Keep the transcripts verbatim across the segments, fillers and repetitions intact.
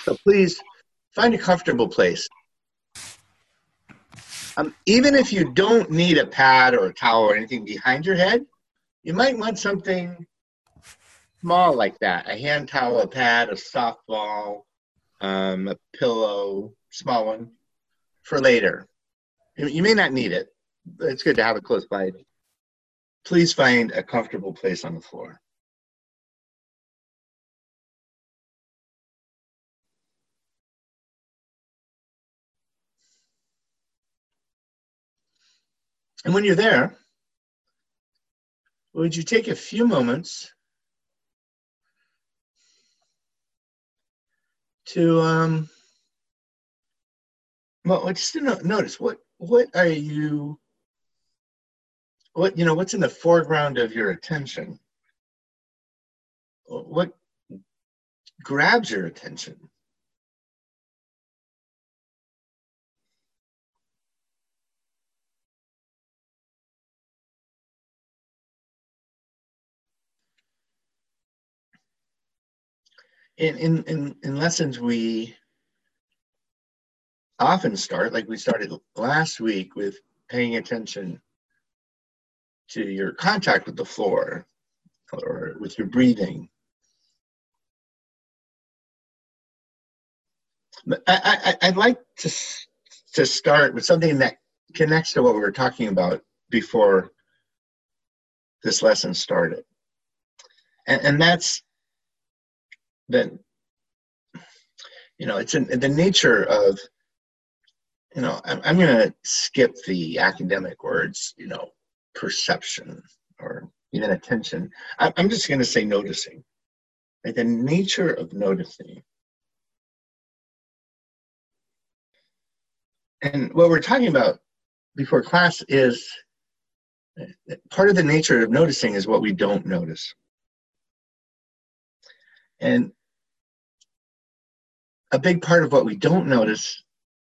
So please find a comfortable place. Um, even if you don't need a pad or a towel or anything behind your head, you might want something small like that, a hand towel, a pad, a softball, um, a pillow, small one, for later. You may not need it, but it's good to have it close by. Please find a comfortable place on the floor. And when you're there, would you take a few moments to, um, well, just to notice what what are you, what you know, what's in the foreground of your attention? What grabs your attention? In, in, in, in lessons, we often start, like we started last week, with paying attention to your contact with the floor or with your breathing. But I, I, I'd like to, to start with something that connects to what we were talking about before this lesson started. And, and that's that, you know, it's in, in the nature of, you know, I'm, I'm going to skip the academic words, you know, perception or even attention. I, I'm just going to say noticing. Right? The nature of noticing. And what we're talking about before class is part of the nature of noticing is what we don't notice. And a big part of what we don't notice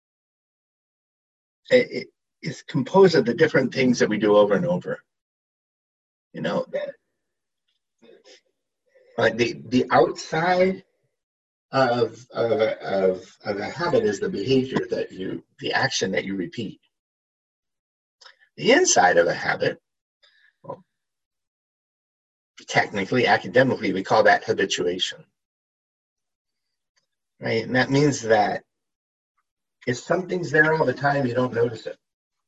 it, it is composed of the different things that we do over and over. You know, uh, the the outside of, of, of, of a habit is the behavior that you, the action that you repeat. The inside of a habit, well, technically, academically, we call that habituation. Right? And that means that if something's there all the time, you don't notice it.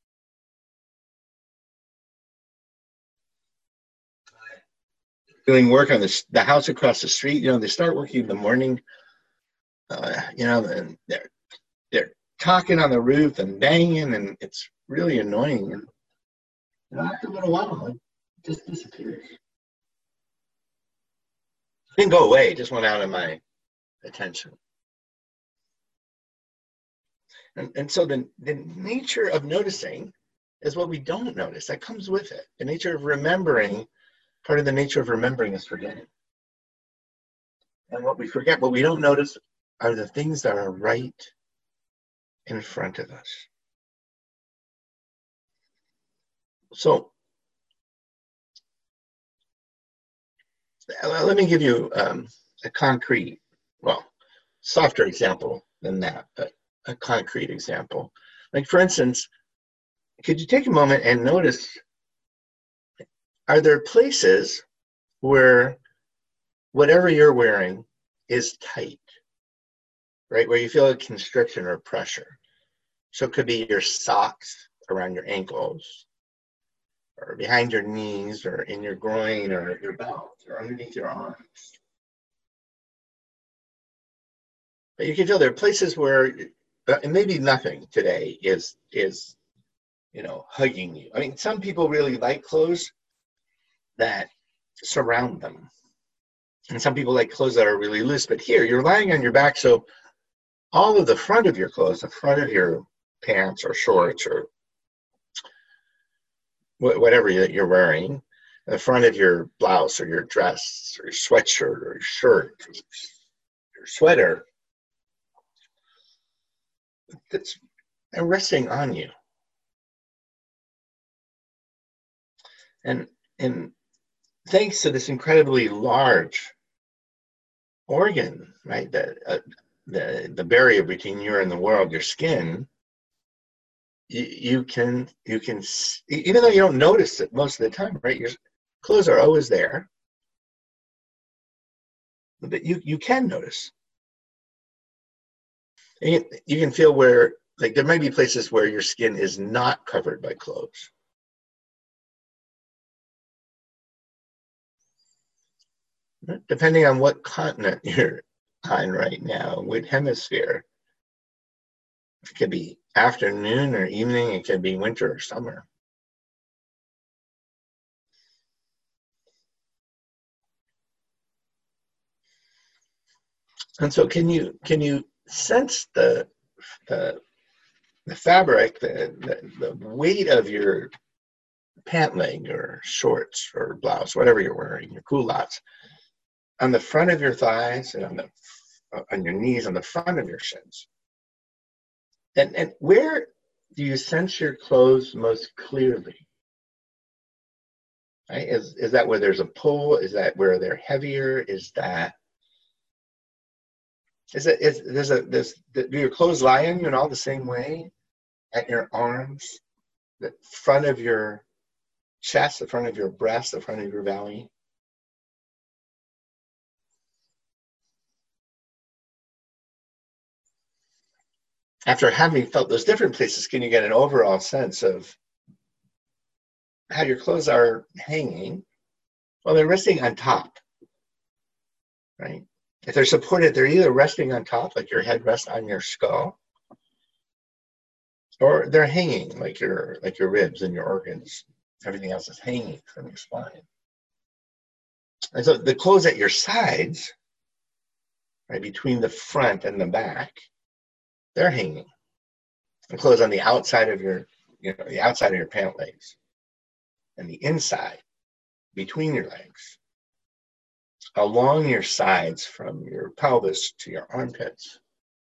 Doing work on the, the house across the street, you know, they start working in the morning, uh, you know, and they're, they're talking on the roof and banging, and it's really annoying. And you know, after a little while, it just disappears. It didn't go away, it just went out of my attention. And, and so the, the nature of noticing is what we don't notice. That comes with it. The nature of remembering, part of the nature of remembering is forgetting. And what we forget, what we don't notice, are the things that are right in front of us. So let me give you um, a concrete, well, softer example than that, but a concrete example. Like, for instance, could you take a moment and notice, are there places where whatever you're wearing is tight, right? Where you feel a constriction or pressure. So it could be your socks around your ankles, or behind your knees, or in your groin, or your belt, or underneath your arms. But you can feel there are places where, and maybe nothing today is, is, you know, hugging you. I mean, some people really like clothes that surround them. And some people like clothes that are really loose. But here, you're lying on your back, so all of the front of your clothes, the front of your pants or shorts or whatever you're wearing, the front of your blouse or your dress or your sweatshirt or your shirt, or your sweater, that's resting on you. And, and thanks to this incredibly large organ, right, that uh, the, the barrier between you and the world, your skin, you, you can, you can, even though you don't notice it most of the time, right? Your clothes are always there, but you, you can notice. And you, you can feel where, like there might be places where your skin is not covered by clothes. Depending on what continent you're on right now, what hemisphere. It could be afternoon or evening, it could be winter or summer. And so can you can you sense the the, the fabric, the, the, the weight of your pant leg or shorts or blouse, whatever you're wearing, your culottes, on the front of your thighs and on the on your knees, on the front of your shins. And and where do you sense your clothes most clearly? Right? Is is that where there's a pull? Is that where they're heavier? Is that is it is there's a this do your clothes lie on you in all the same way? At your arms, the front of your chest, the front of your breast, the front of your belly. After having felt those different places, can you get an overall sense of how your clothes are hanging? Well, they're resting on top, right? If they're supported, they're either resting on top, like your head rests on your skull, or they're hanging, like your like your ribs and your organs. Everything else is hanging from your spine. And so the clothes at your sides, right, between the front and the back, they're hanging. The clothes on the outside of your, you know, the outside of your pant legs, and the inside, between your legs, along your sides from your pelvis to your armpits,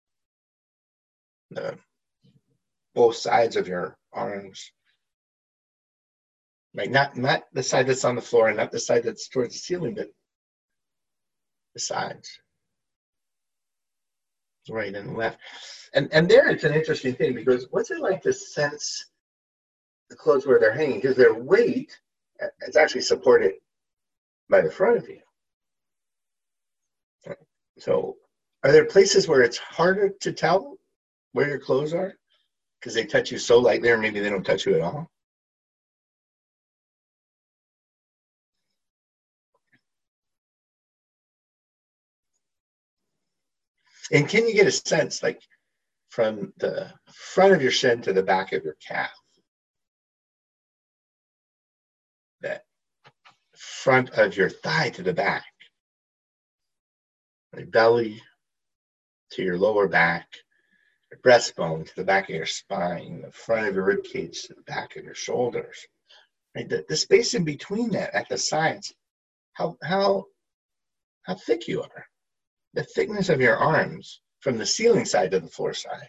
the, both sides of your arms, right? Not, not the side that's on the floor and not the side that's towards the ceiling, but the sides, right and left. And, and there it's an interesting thing, because what's it like to sense the clothes where they're hanging? Because their weight is actually supported by the front of you. So are there places where it's harder to tell where your clothes are because they touch you so lightly, or maybe they don't touch you at all? And can you get a sense, like from the front of your shin to the back of your calf, that front of your thigh to the back, like belly to your lower back, your breastbone to the back of your spine, the front of your rib cage to the back of your shoulders, right? The, the space in between that at the sides, how how how thick you are, the thickness of your arms from the ceiling side to the floor side.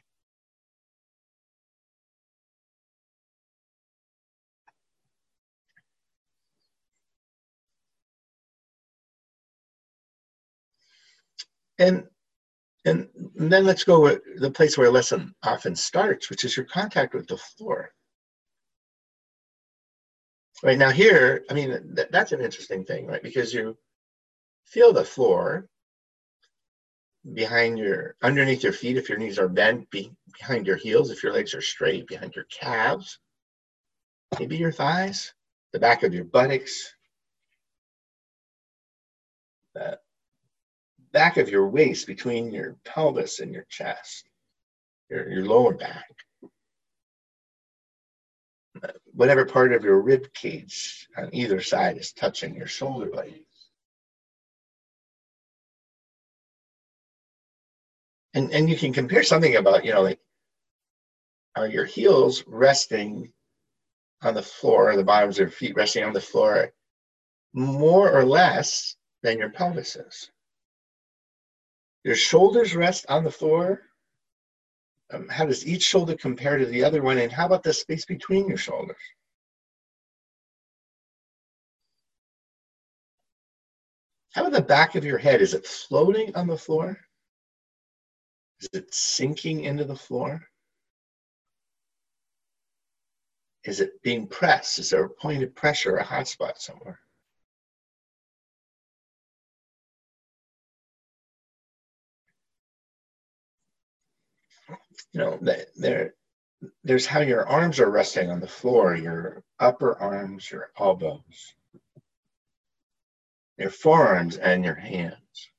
And and then let's go with the place where a lesson often starts, which is your contact with the floor. Right now here, I mean, th- that's an interesting thing, right? Because you feel the floor behind your, underneath your feet, if your knees are bent, be, behind your heels, if your legs are straight, behind your calves, maybe your thighs, the back of your buttocks, the back of your waist between your pelvis and your chest, your, your lower back, whatever part of your rib cage on either side is touching your shoulder blades. And, and you can compare something about, you know, like, are your heels resting on the floor, the bottoms of your feet resting on the floor more or less than your pelvis is? Your shoulders rest on the floor. Um, how does each shoulder compare to the other one? And how about the space between your shoulders? How about the back of your head? Is it floating on the floor? Is it sinking into the floor? Is it being pressed? Is there a point of pressure, a hot spot somewhere? You know, there, there's how your arms are resting on the floor, your upper arms, your elbows, your forearms, and your hands.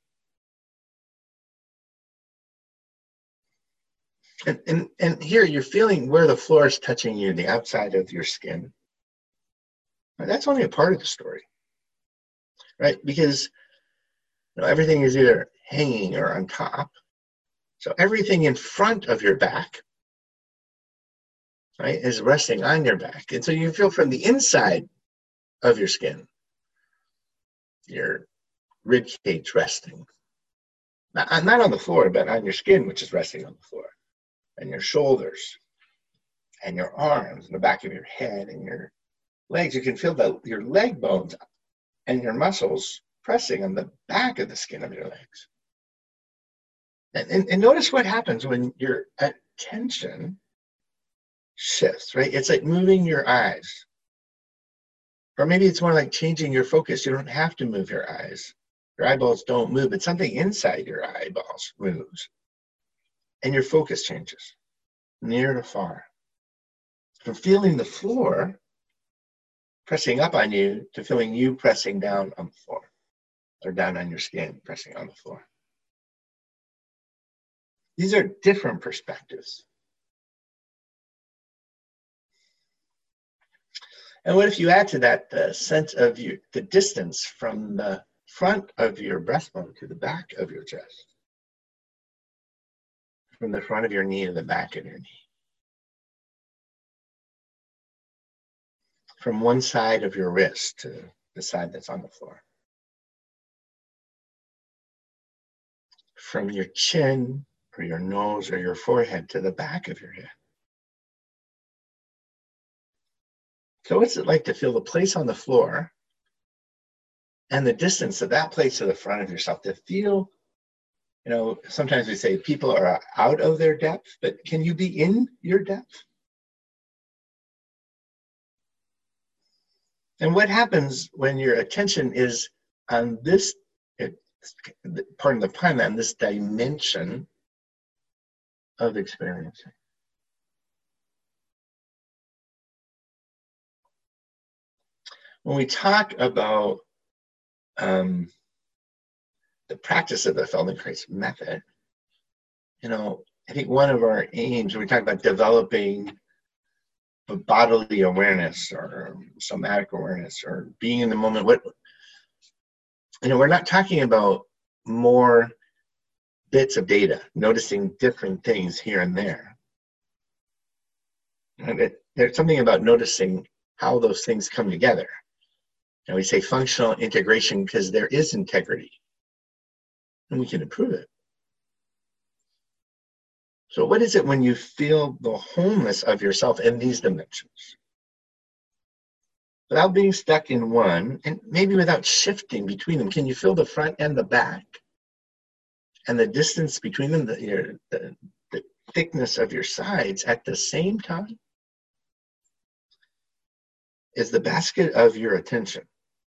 And, and, and here you're feeling where the floor is touching you, the outside of your skin. And that's only a part of the story, right? Because you know, everything is either hanging or on top. So everything in front of your back, right, is resting on your back. And so you feel from the inside of your skin, your rib cage resting. Not, not on the floor, but on your skin, which is resting on the floor. And your shoulders, and your arms, and the back of your head, and your legs. You can feel the, your leg bones and your muscles pressing on the back of the skin of your legs. And, and, and notice what happens when your attention shifts, right? It's like moving your eyes. Or maybe it's more like changing your focus. You don't have to move your eyes. Your eyeballs don't move, but something inside your eyeballs moves. And your focus changes, near to far. From feeling the floor pressing up on you to feeling you pressing down on the floor, or down on your skin, pressing on the floor. These are different perspectives. And what if you add to that the sense of you, the distance from the front of your breastbone to the back of your chest? From the front of your knee to the back of your knee. From one side of your wrist to the side that's on the floor. From your chin or your nose or your forehead to the back of your head. So what's it like to feel the place on the floor and the distance of that place to the front of yourself, to feel, you know, sometimes we say people are out of their depth, but can you be in your depth? And what happens when your attention is on this, pardon the pun, on this dimension of experiencing? When we talk about um, the practice of the Feldenkrais method, you know, I think one of our aims, when we talk about developing bodily awareness or somatic awareness or being in the moment, what, you know, we're not talking about more bits of data, noticing different things here and there. And it, there's something about noticing how those things come together. And we say functional integration because there is integrity. And we can improve it. So what is it when you feel the wholeness of yourself in these dimensions? Without being stuck in one, and maybe without shifting between them, can you feel the front and the back? And the distance between them, the, your, the, the thickness of your sides at the same time? Is the basket of your attention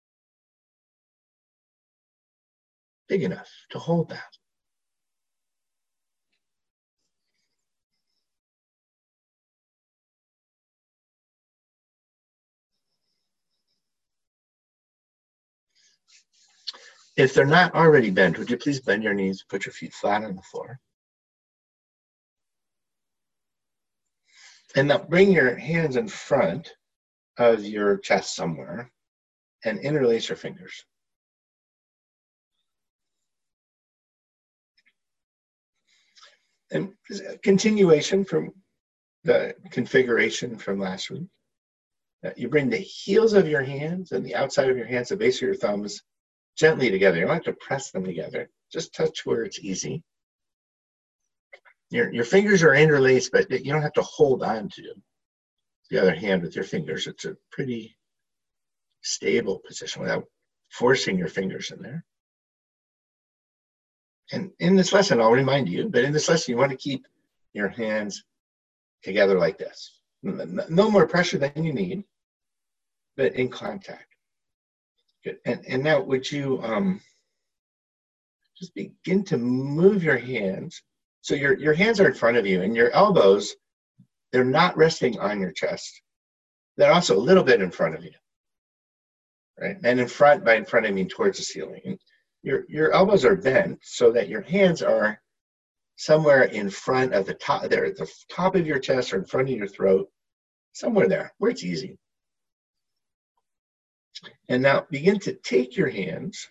big enough to hold that? If they're not already bent, would you please bend your knees, put your feet flat on the floor. And now bring your hands in front of your chest somewhere and interlace your fingers. And continuation from the configuration from last week. You bring the heels of your hands and the outside of your hands, the base of your thumbs, gently together. You don't have to press them together. Just touch where it's easy. Your, your fingers are interlaced, but you don't have to hold on to the other hand with your fingers. It's a pretty stable position without forcing your fingers in there. And in this lesson, I'll remind you, but in this lesson, you want to keep your hands together like this. No more pressure than you need, but in contact. Good. And, and now would you um, just begin to move your hands. So your, your hands are in front of you, and your elbows, they're not resting on your chest. They're also a little bit in front of you, right? And in front, by in front, I mean towards the ceiling. And your, your elbows are bent so that your hands are somewhere in front of the top, there at the top of your chest or in front of your throat, somewhere there where it's easy. And now begin to take your hands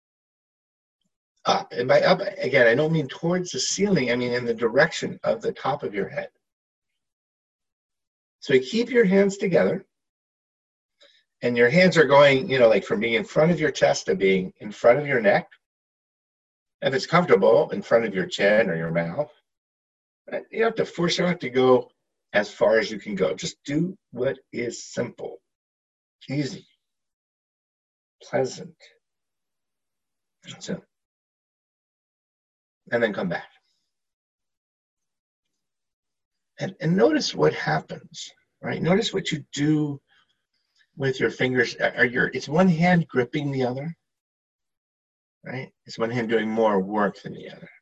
up. And by up, again, I don't mean towards the ceiling, I mean in the direction of the top of your head. So you keep your hands together, and your hands are going, you know, like from being in front of your chest to being in front of your neck. If it's comfortable, in front of your chin or your mouth. Right? You have to force yourself to go as far as you can go. Just do what is simple, easy, pleasant. So, and then come back. And, and notice what happens, right? Notice what you do with your fingers. Are your, is one hand gripping the other? Right? Is one hand doing more work than the other?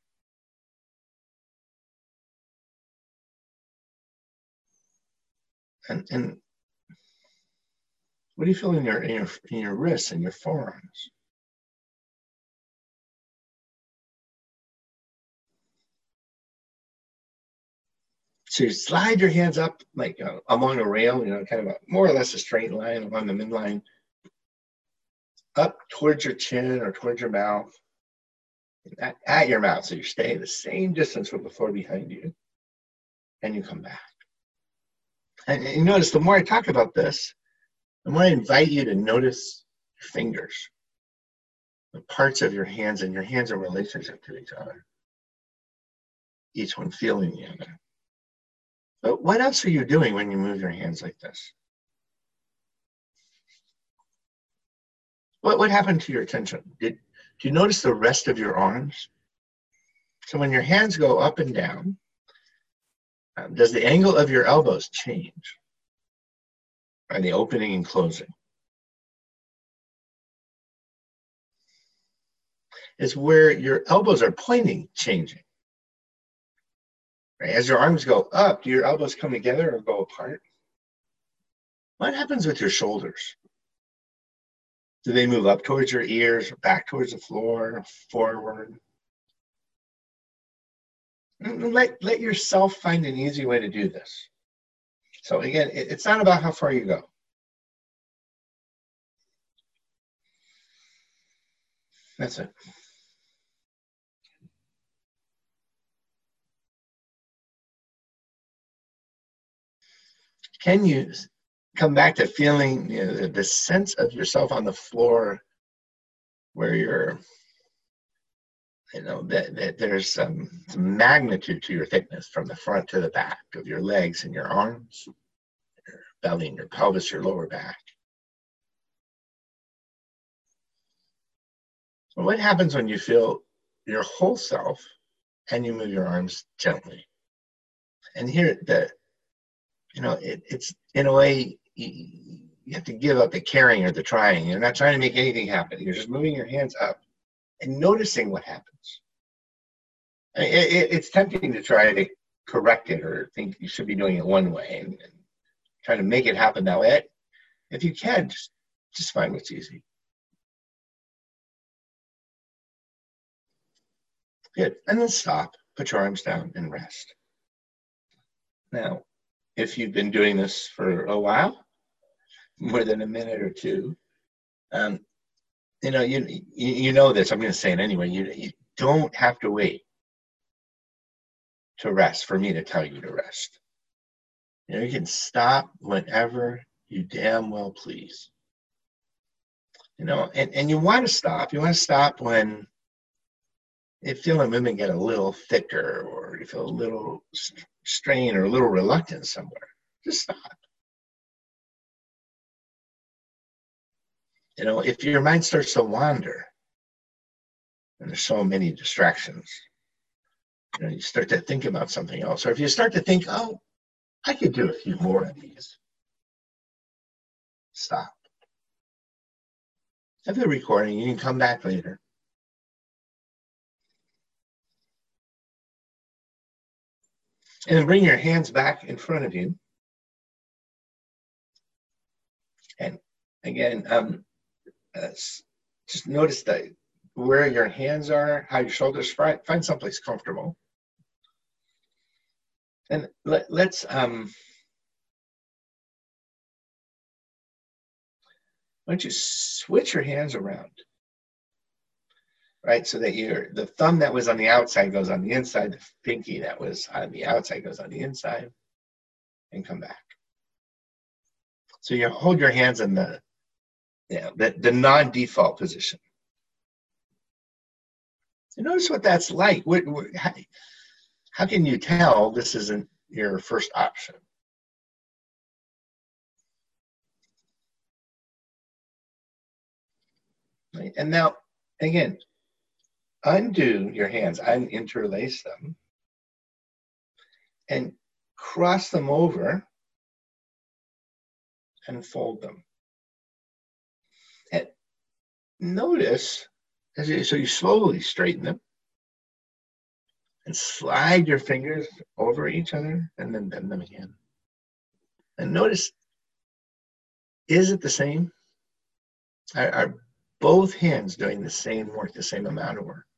And, and what do you feel in your, in your, in your wrists and your forearms? So you slide your hands up like uh, along a rail, you know, kind of a, more or less a straight line along the midline, up towards your chin or towards your mouth, at, at your mouth. So you're staying the same distance from the floor behind you, and you come back. And, and you notice the more I talk about this, the more I invite you to notice your fingers, the parts of your hands, and your hands in relationship to each other, each one feeling the other. But what else are you doing when you move your hands like this? What, what happened to your attention? Did, do you notice the rest of your arms? So when your hands go up and down, um, does the angle of your elbows change? Are they opening and closing? Is where your elbows are pointing changing? Right? As your arms go up, do your elbows come together or go apart? What happens with your shoulders? Do they move up towards your ears, back towards the floor, forward? Let, let yourself find an easy way to do this. So again, it, it's not about how far you go. That's it. Can you come back to feeling, you know, the, the sense of yourself on the floor where you're, you know, that, that there's some, some magnitude to your thickness from the front to the back of your legs and your arms, your belly and your pelvis, your lower back. So what happens when you feel your whole self and you move your arms gently? And here, the, you know, it, it's in a way, you, you have to give up the caring or the trying. You're not trying to make anything happen. You're just moving your hands up and noticing what happens. I mean, it, it, it's tempting to try to correct it or think you should be doing it one way and, and try to make it happen that way. If you can, just, just find what's easy. Good. And then stop, put your arms down and rest. Now, if you've been doing this for a while, more than a minute or two, um, you know, you, you you know this, I'm going to say it anyway, you, you don't have to wait to rest for me to tell you to rest. You know, you can stop whenever you damn well please. You know, and, and you want to stop. You want to stop when you feel the movement get a little thicker or you feel a little strain or a little reluctance somewhere. Just stop. You know, if your mind starts to wander, and there's so many distractions. You know, you start to think about something else. Or if you start to think, oh, I could do a few more of these. Stop. Have the recording. You can come back later. And then bring your hands back in front of you. And again, um, uh, just notice that where your hands are, how your shoulders, find, find someplace comfortable. And let, let's, um, why don't you switch your hands around, right? So that your the thumb that was on the outside goes on the inside, the pinky that was on the outside goes on the inside, and come back. So you hold your hands in the, yeah, the, the non-default position. So notice what that's like. What, what, how, how can you tell this isn't your first option? Right? And now, again, undo your hands, uninterlace them, and cross them over and fold them. And notice, as you, so you slowly straighten them and slide your fingers over each other and then bend them again. And notice, is it the same? Are, are both hands doing the same work, the same amount of work?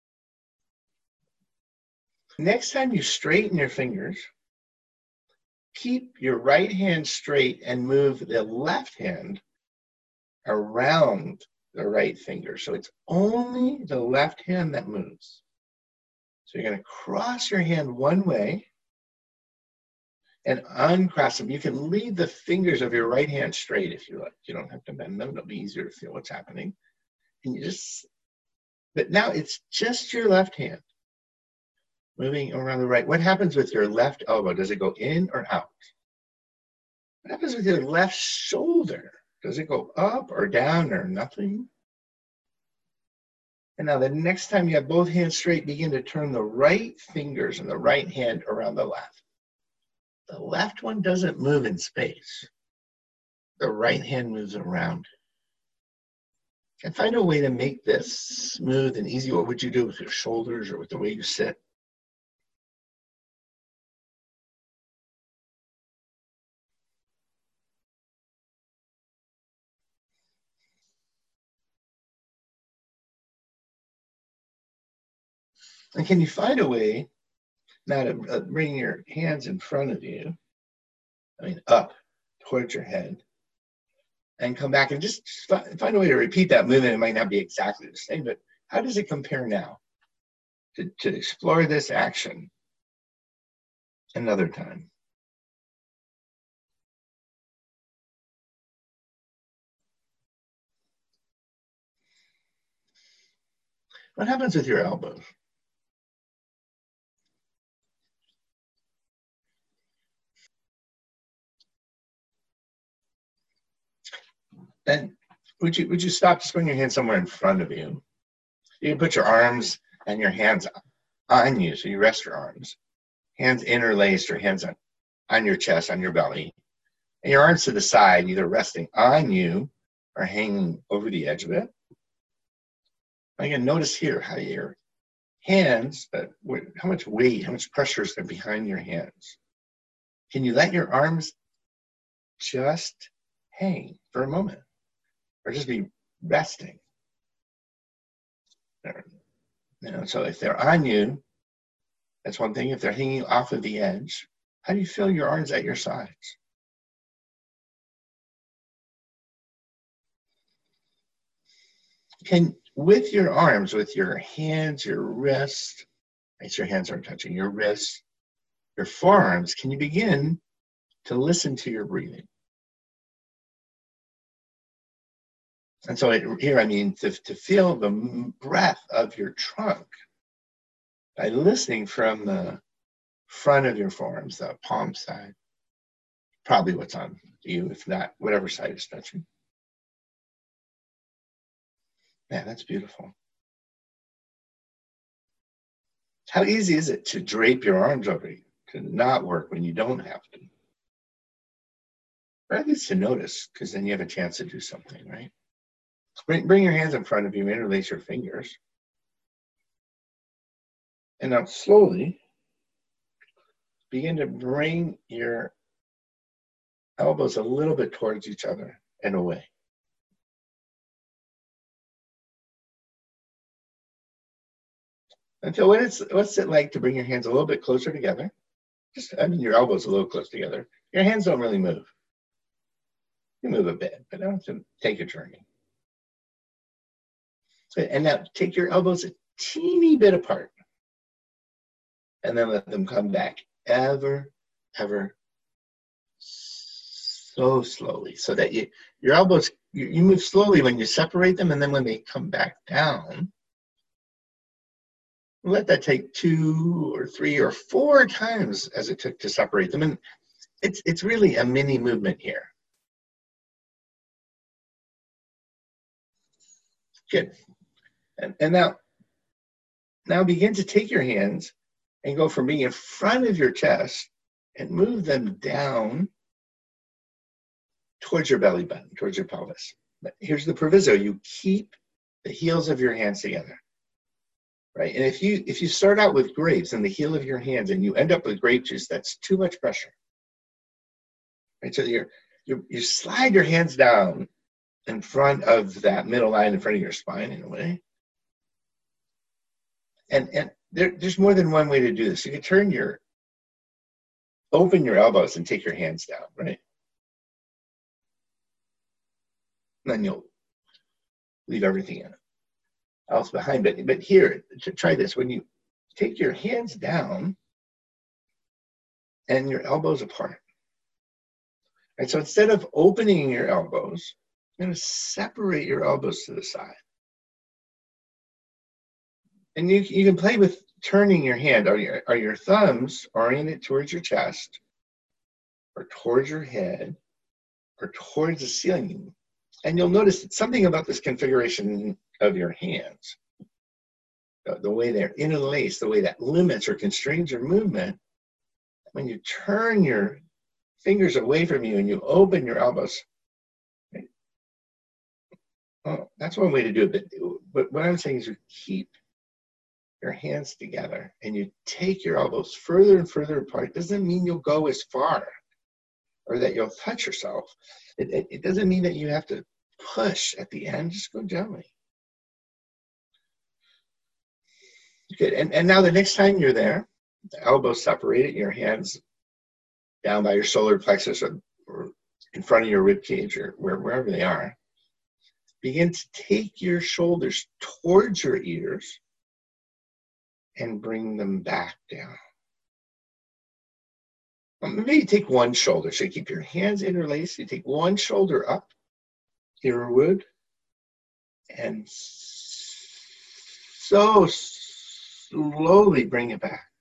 Next time you straighten your fingers, keep your right hand straight and move the left hand around the right finger. So it's only the left hand that moves. So you're going to cross your hand one way and uncross them. You can leave the fingers of your right hand straight if you like. You don't have to bend them. It'll be easier to feel what's happening. And you just, but now it's just your left hand moving around the right. What happens with your left elbow? Does it go in or out? What happens with your left shoulder? Does it go up or down or nothing? And now the next time you have both hands straight, begin to turn the right fingers and the right hand around the left. The left one doesn't move in space. The right hand moves around. And find a way to make this smooth and easy. What would you do with your shoulders or with the way you sit? And can you find a way now to uh, bring your hands in front of you, I mean up towards your head, and come back and just find a way to repeat that movement. It might not be exactly the same, but how does it compare now? To, to explore this action another time. What happens with your elbows? Then would you would you stop, just bring your hand somewhere in front of you? You can put your arms and your hands on you, so you rest your arms. Hands interlaced or hands on, on your chest, on your belly. And your arms to the side, either resting on you or hanging over the edge of it. Again, notice here how your hands, uh, how much weight, how much pressure is there behind your hands. Can you let your arms just hang for a moment? Or just be resting. You know, so if they're on you, that's one thing. If they're hanging off of the edge, how do you feel your arms at your sides? Can, with your arms, with your hands, your wrists, right, your hands aren't touching, your wrists, your forearms, can you begin to listen to your breathing? And so it, here, I mean, to, to feel the breath of your trunk by listening from the front of your forearms, the palm side, probably what's on you, if not, whatever side is touching. Yeah, that's beautiful. How easy is it to drape your arms over you, to not work when you don't have to? Or at least to notice, because then you have a chance to do something, right? Bring, bring your hands in front of you, interlace your fingers. And now slowly begin to bring your elbows a little bit towards each other and away. Until what it's, what's it like to bring your hands a little bit closer together? Just, I mean, your elbows a little close together. Your hands don't really move. You move a bit, but don't have to take a journey. And now take your elbows a teeny bit apart. And then let them come back ever, ever so slowly. So that you, your elbows, you, you move slowly when you separate them, and then when they come back down, let that take two or three or four times as it took to separate them. And it's, it's really a mini movement here. Good. And, and now, now begin to take your hands and go from being in front of your chest and move them down towards your belly button, towards your pelvis. But here's the proviso: you keep the heels of your hands together, right? And if you if you start out with grapes in the heel of your hands and you end up with grape juice, that's too much pressure, right? So you're, you you slide your hands down in front of that middle line in front of your spine in a way. And, and there, there's more than one way to do this. You can turn your, open your elbows and take your hands down, right? And then you'll leave everything else behind. But, but here, try this. When you take your hands down and your elbows apart, right? So instead of opening your elbows, you're going to separate your elbows to the side. And you, you can play with turning your hand. Are your, are your thumbs oriented towards your chest, or towards your head, or towards the ceiling? And you'll notice something about this configuration of your hands, the, the way they're interlaced, the way that limits or constrains your movement. When you turn your fingers away from you and you open your elbows, right? Oh, that's one way to do it. But, but what I'm saying is you keep your hands together and you take your elbows further and further apart. Doesn't mean you'll go as far or that you'll touch yourself. It, it, it doesn't mean that you have to push at the end. Just go gently. Good. And, and now the next time you're there, the elbows separated, your hands down by your solar plexus or, or in front of your rib cage or where, wherever they are, begin to take your shoulders towards your ears and bring them back down. Well, maybe you take one shoulder. So you keep your hands interlaced. You take one shoulder up, earwood, and so slowly bring it back.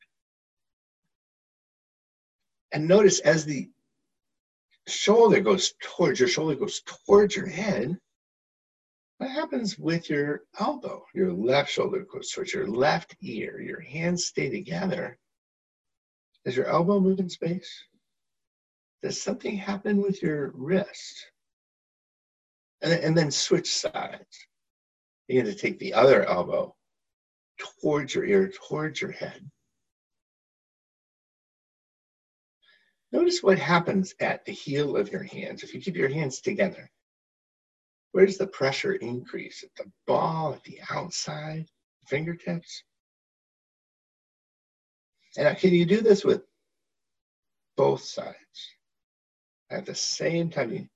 And notice as the shoulder goes towards, your shoulder goes towards your head, what happens with your elbow? Your left shoulder goes towards your left ear. Your hands stay together. Does your elbow move in space? Does something happen with your wrist? And, and then switch sides. Begin to take the other elbow towards your ear, towards your head. Notice what happens at the heel of your hands. If you keep your hands together, where does the pressure increase? At the ball, at the outside, fingertips? And can you do this with both sides? At the same time, you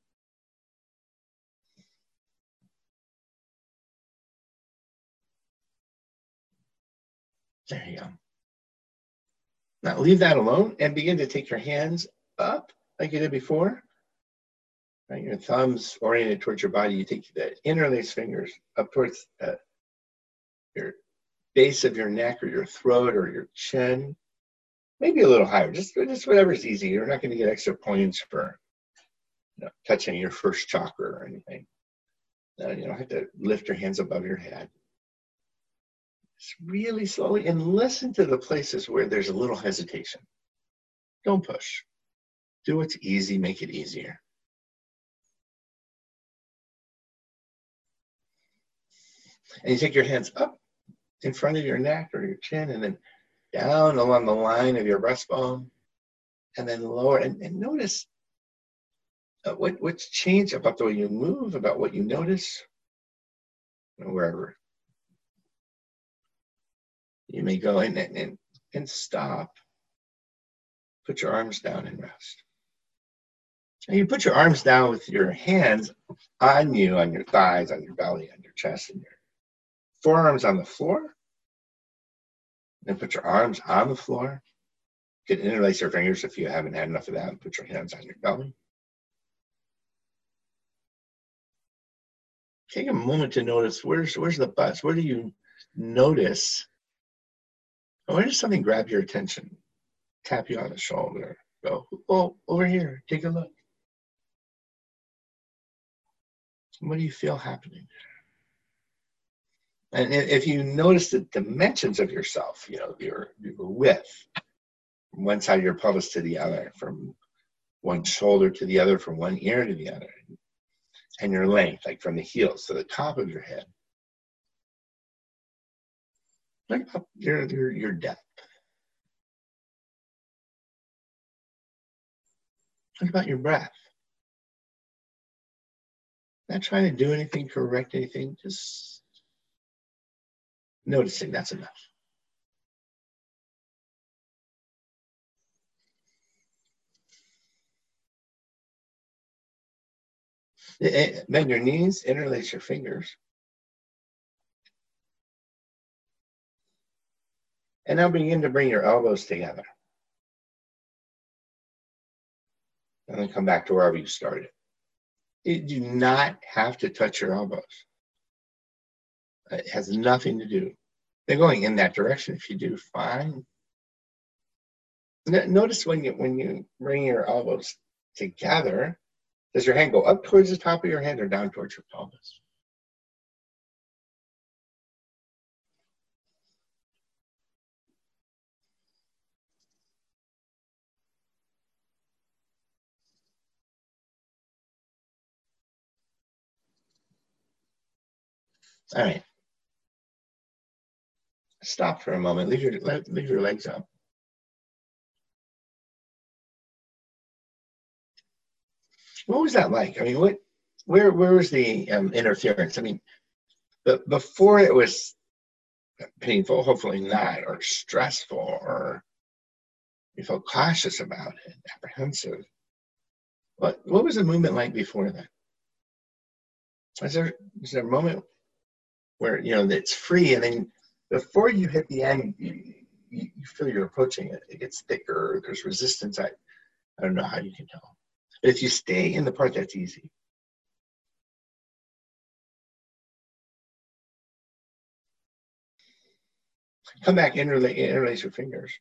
there you go. Now leave that alone and begin to take your hands up like you did before. Right, your thumbs oriented towards your body. You take the interlaced fingers up towards uh, your base of your neck or your throat or your chin. Maybe a little higher, just, just whatever's easy. You're not going to get extra points for you know, touching your first chakra or anything. Uh, you don't have to lift your hands above your head. Just really slowly, and listen to the places where there's a little hesitation. Don't push. Do what's easy, make it easier. And you take your hands up in front of your neck or your chin, and then down along the line of your breastbone, and then lower. And, and notice uh, what, what's changed about the way you move, about what you notice, wherever. You may go in and, and, and stop. Put your arms down and rest. And you put your arms down with your hands on you, on your thighs, on your belly, on your chest, and your forearms on the floor. Then put your arms on the floor. You can interlace your fingers if you haven't had enough of that, and put your hands on your belly. Take a moment to notice where's where's the buzz. Where do you notice? Where does something grab your attention? Tap you on the shoulder. Go, oh, over here. Take a look. What do you feel happening? And if you notice the dimensions of yourself, you know, your, your width, from one side of your pelvis to the other, from one shoulder to the other, from one ear to the other, and your length, like from the heels to the top of your head. Look up your, your, your depth. What about your breath? Not trying to do anything, correct anything, just noticing. That's enough. Bend your knees, interlace your fingers. And now begin to bring your elbows together. And then come back to wherever you started. You do not have to touch your elbows. It has nothing to do. They're going in that direction. If you do, fine. Notice when you when you bring your elbows together, does your hand go up towards the top of your head or down towards your pelvis? All right. Stop for a moment. Leave your leave your legs up. What was that like? I mean, what, where, where was the um, interference? I mean, but before it was painful, hopefully not, or stressful, or you felt cautious about it, apprehensive. What, what was the movement like before that? Is there, is there a moment where, you know, it's free, and then before you hit the end, you, you, you feel you're approaching it. It gets thicker, there's resistance. I, I don't know how you can tell. But if you stay in the part that's easy, come back, interlace, interlace your fingers.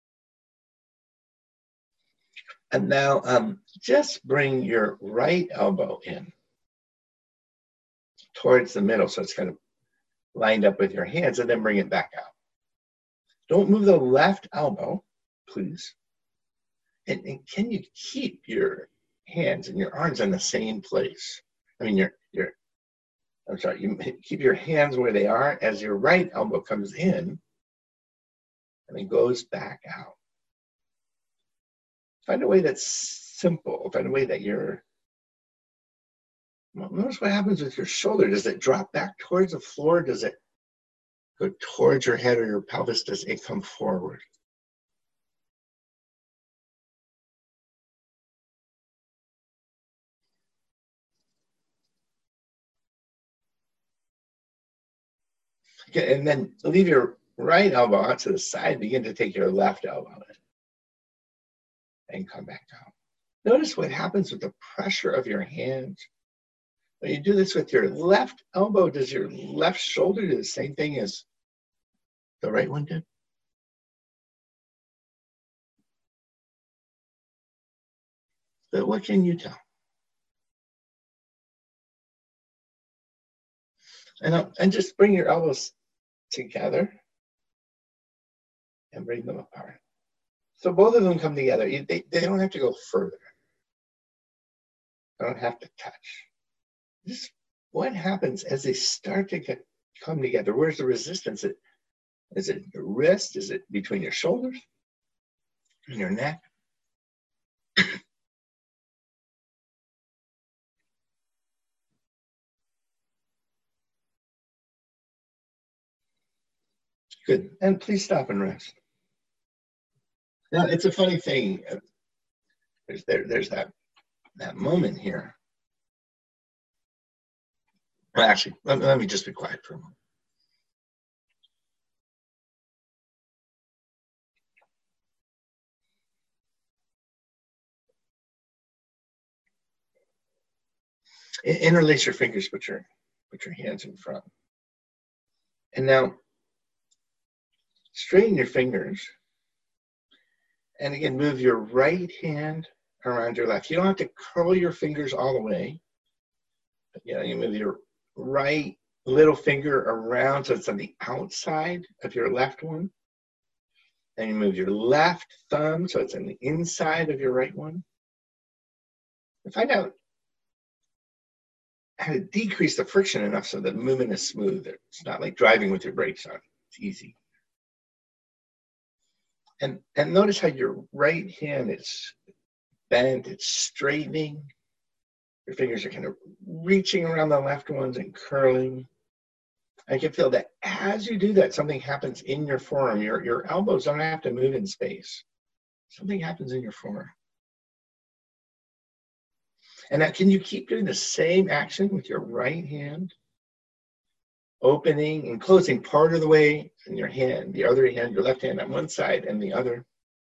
And now um, just bring your right elbow in towards the middle, so it's kind of lined up with your hands, and then bring it back out. Don't move the left elbow, please. And, and can you keep your hands and your arms in the same place? I mean, your, your, I'm sorry, you keep your hands where they are as your right elbow comes in and then goes back out. Find a way that's simple. Find a way that you're, well, notice what happens with your shoulder. Does it drop back towards the floor? Does it go towards your head or your pelvis? Does it come forward? Okay, and then leave your right elbow out to the side. Begin to take your left elbow in and come back down. Notice what happens with the pressure of your hands. When you do this with your left elbow, does your left shoulder do the same thing as the right one did? But what can you tell? And, and just bring your elbows together. and bring them apart. So both of them come together. They, they don't have to go further. They don't have to touch. Just what happens as they start to get, come together? Where's the resistance? Is it your wrist? Is it between your shoulders and your neck? Good. And please stop and rest. Now, it's a funny thing. There's there, there's that that moment here. Well, actually, let, let me just be quiet for a moment. Interlace your fingers, put your put your hands in front. And now straighten your fingers. And again, move your right hand around your left. You don't have to curl your fingers all the way. But, you know, you move your right little finger around so it's on the outside of your left one. And you move your left thumb so it's on the inside of your right one. And find out how to decrease the friction enough so the movement is smooth. It's not like driving with your brakes on. It's easy. And, and notice how your right hand is bent, it's straightening. Your fingers are kind of reaching around the left ones and curling. I can feel that as you do that, something happens in your forearm. Your, your elbows don't have to move in space. Something happens in your forearm. And now, can you keep doing the same action with your right hand? Opening and closing part of the way in your hand, the other hand, your left hand on one side and the other.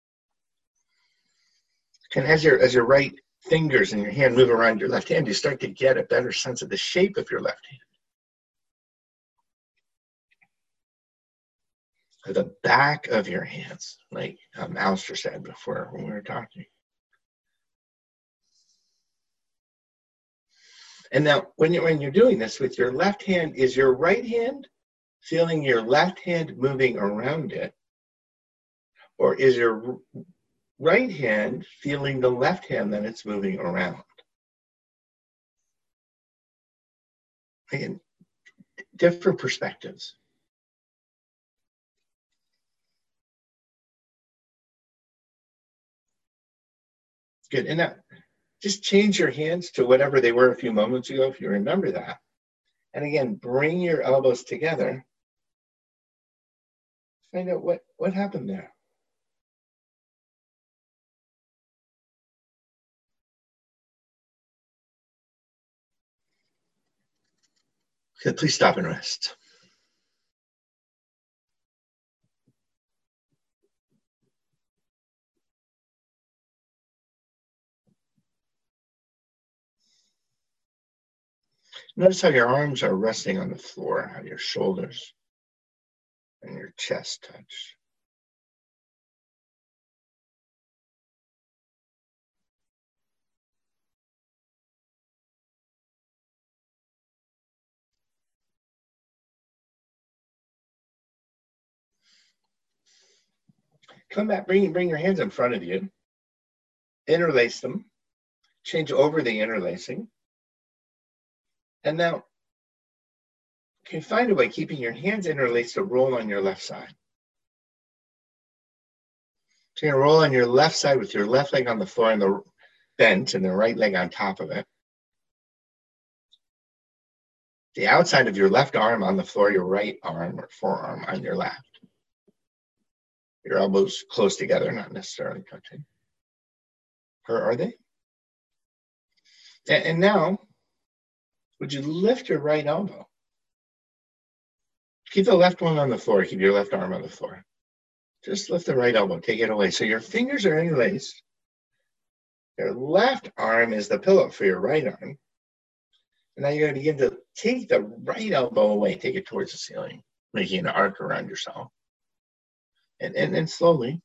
And as your, as your right fingers and your hand move around your left hand, you start to get a better sense of the shape of your left hand. Or the back of your hands, like um, Alistair said before when we were talking. And now, when you're, when you're doing this with your left hand, is your right hand feeling your left hand moving around it? Or is your right hand feeling the left hand that it's moving around? Again, different perspectives. Good. And now, just change your hands to whatever they were a few moments ago, if you remember that. And again, bring your elbows together. Find out what, what happened there. Okay, please stop and rest. Notice how your arms are resting on the floor, how your shoulders and your chest touch. Come back, bring, bring your hands in front of you. Interlace them. Change over the interlacing. And now, can you find a way, keeping your hands interlaced, to roll on your left side? So you're going to roll on your left side with your left leg on the floor and the bent and the right leg on top of it. The outside of your left arm on the floor, your right arm or forearm on your left. Your elbows close together, not necessarily touching. Or are they? And, and now, would you lift your right elbow? Keep the left one on the floor. Keep your left arm on the floor. Just lift the right elbow. Take it away. So your fingers are interlaced. Your left arm is the pillow for your right arm. And now you're going to begin to take the right elbow away. Take it towards the ceiling, making an arc around yourself. And and then slowly,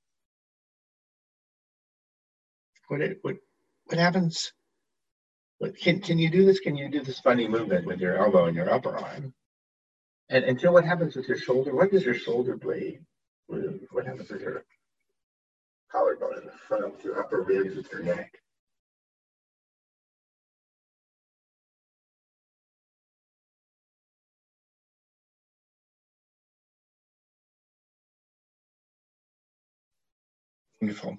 what it, what what happens? What, can can you do this? Can you do this funny movement with your elbow and your upper arm? And until what happens with your shoulder? What does your shoulder blade What happens with your collarbone in the front of your upper ribs with your neck? Beautiful.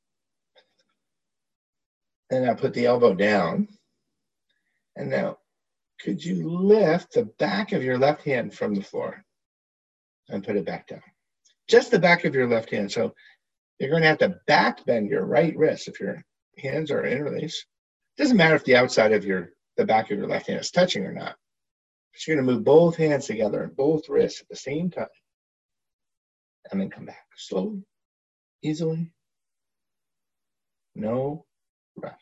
And now put the elbow down. And now, could you lift the back of your left hand from the floor and put it back down? Just the back of your left hand. So you're going to have to back bend your right wrist if your hands are interlaced. It doesn't matter if the outside of your, the back of your left hand is touching or not. But you're going to move both hands together and both wrists at the same time. And then come back slowly, easily. No rush.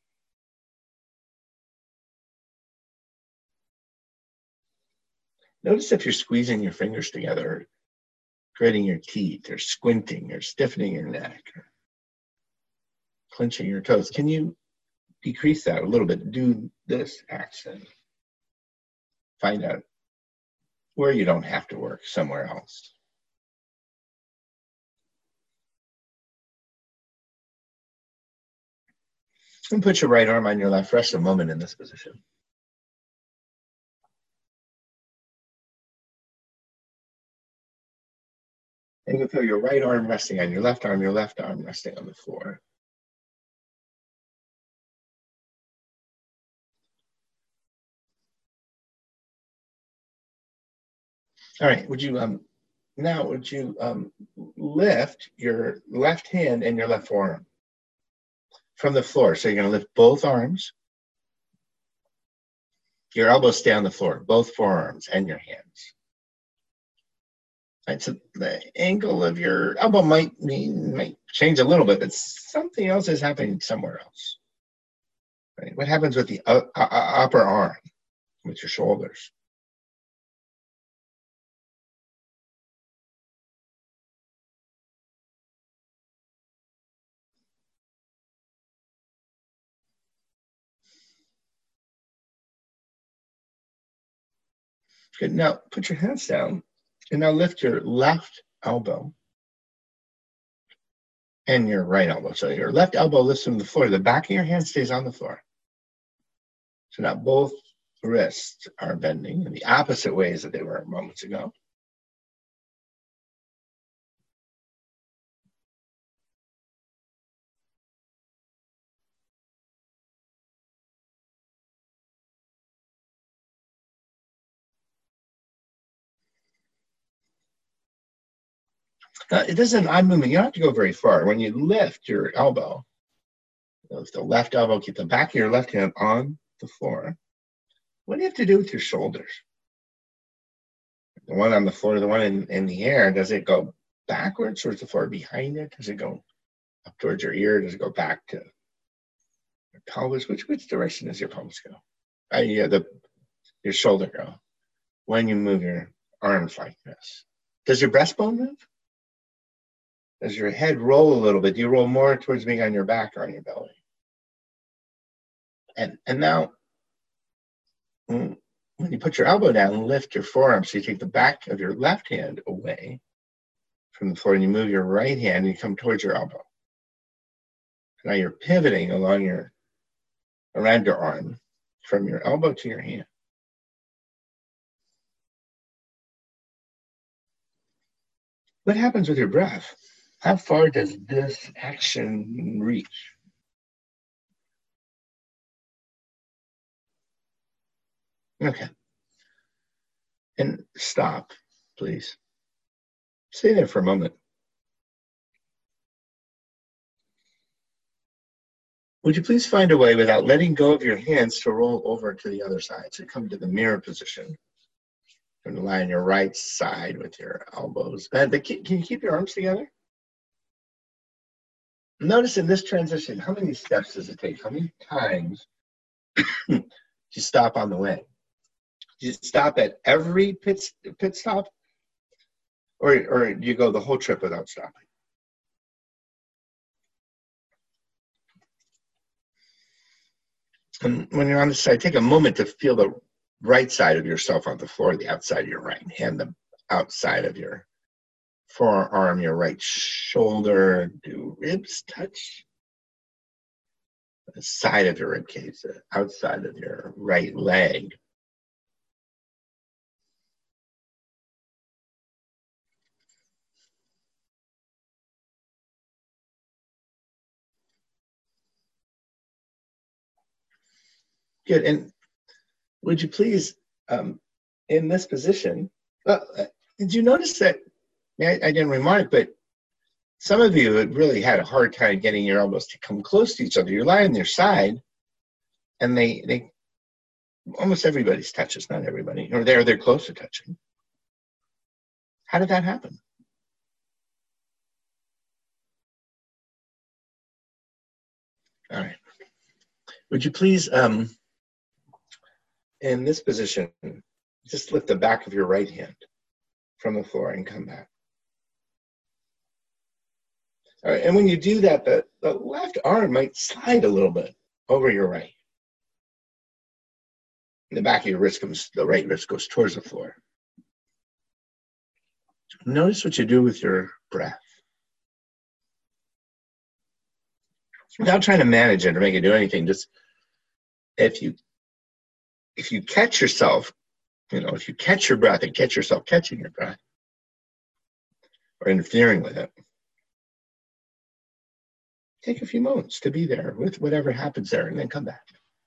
Notice if you're squeezing your fingers together, gritting your teeth, or squinting, or stiffening your neck, or clenching your toes. Can you decrease that a little bit? Do this action. Find out where you don't have to work somewhere else. And put your right arm on your left. Rest a moment in this position. And you can feel your right arm resting on your left arm, your left arm resting on the floor. All right, would you um now would you um lift your left hand and your left forearm from the floor? So you're going to lift both arms. Your elbows stay on the floor, both forearms and your hands. Right, so the angle of your elbow might mean might change a little bit, but something else is happening somewhere else. Right? What happens with the uh, uh, upper arm, with your shoulders? Good. Now put your hands down, and now lift your left elbow and your right elbow. So your left elbow lifts from the floor. The back of your hand stays on the floor. So now both wrists are bending in the opposite ways that they were moments ago. Uh, it doesn't, I'm moving, you don't have to go very far. When you lift your elbow, lift the left elbow, keep the back of your left hand on the floor. What do you have to do with your shoulders? The one on the floor, the one in, in the air, does it go backwards towards the floor behind it? Does it go up towards your ear? Does it go back to your pelvis? Which which direction does your pelvis go? Uh, yeah, the your shoulder go when you move your arms like this. Does your breastbone move? Does your head roll a little bit? Do you roll more towards being on your back or on your belly? And and now, when you put your elbow down, lift your forearm. So you take the back of your left hand away from the floor and you move your right hand and you come towards your elbow. Now you're pivoting along your, around your arm from your elbow to your hand. What happens with your breath? How far does this action reach? Okay. And stop, please. Stay there for a moment. Would you please find a way without letting go of your hands to roll over to the other side? So come to the mirror position. You're going to lie on your right side with your elbows bent. But can you keep your arms together? Notice in this transition, how many steps does it take? How many times do you stop on the way? Do you stop at every pit, pit stop? Or, or do you go the whole trip without stopping? And when you're on the side, take a moment to feel the right side of yourself on the floor, the outside of your right hand, the outside of your forearm, your right shoulder. Do ribs touch? The side of your rib cage, the outside of your right leg. Good. And would you please, um, in this position, well, uh, did you notice that, I, I didn't remark, but some of you had really had a hard time getting your elbows to come close to each other. You lie on your side, and they, they almost everybody's touches, not everybody, or they're, they're close to touching. How did that happen? All right. Would you please, um, in this position, just lift the back of your right hand from the floor and come back. All right, and when you do that, the, the left arm might slide a little bit over your right. The back of your wrist comes, the right wrist goes towards the floor. Notice what you do with your breath. Without trying to manage it or make it do anything, just if you if you catch yourself, you know, if you catch your breath and catch yourself catching your breath or interfering with it, take a few moments to be there with whatever happens there and then come back.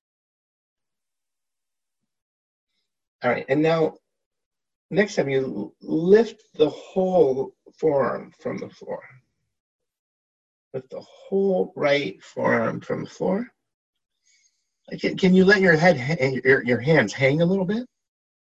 All right, and now next time you lift the whole forearm from the floor. Lift the whole right forearm from the floor. Can, can you let your head, your, your hands hang a little bit?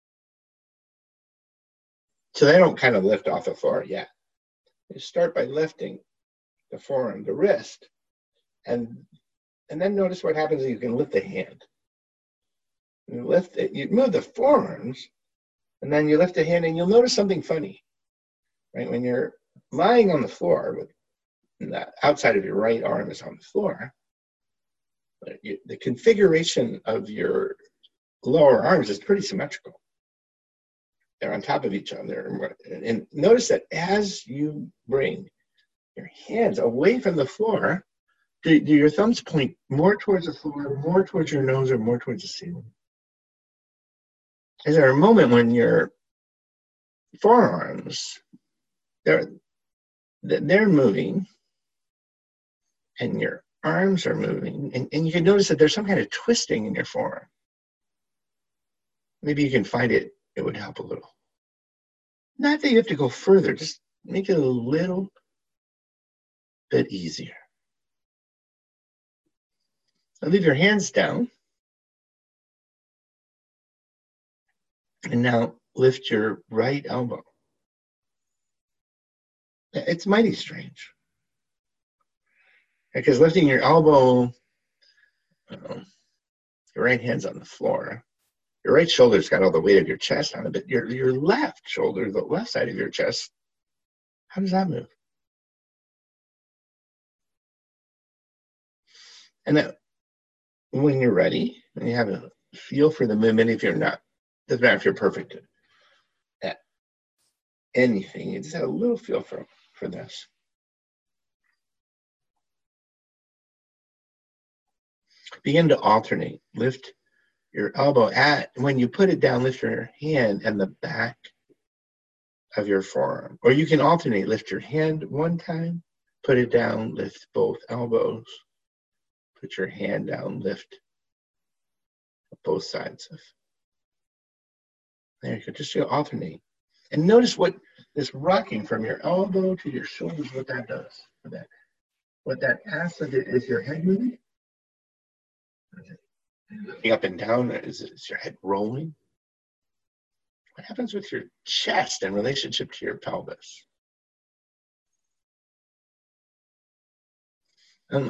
So they don't kind of lift off the floor yet. You start by lifting the forearm, the wrist, and and then notice what happens is you can lift the hand. You lift it, you move the forearms, and then you lift the hand, and you'll notice something funny, right? When you're lying on the floor, with the outside of your right arm is on the floor, you, the configuration of your lower arms is pretty symmetrical. They're on top of each other. And notice that as you bring your hands away from the floor, do, do your thumbs point more towards the floor, more towards your nose, or more towards the ceiling? Is there a moment when your forearms, they're, they're moving, and your arms are moving, and, and you can notice that there's some kind of twisting in your forearm? Maybe you can find it, it would help a little. Not that you have to go further, just make it a little bit easier. Now leave your hands down. And now lift your right elbow. It's mighty strange. Because lifting your elbow, uh, your right hand's on the floor. Your right shoulder's got all the weight of your chest on it, but your, your left shoulder, the left side of your chest, how does that move? And then when you're ready, and you have a feel for the movement, if you're not, doesn't matter if you're perfect at anything, you just have a little feel for, for this. Begin to alternate. Lift your elbow at, when you put it down, lift your hand and the back of your forearm. Or you can alternate, lift your hand one time, put it down, lift both elbows, put your hand down, lift both sides of. There you go, just to alternate. And notice what this rocking from your elbow to your shoulders, what that does. What that, what that asks of it, is your head moving? Up and down, is, is your head rolling? What happens with your chest in relationship to your pelvis? Um,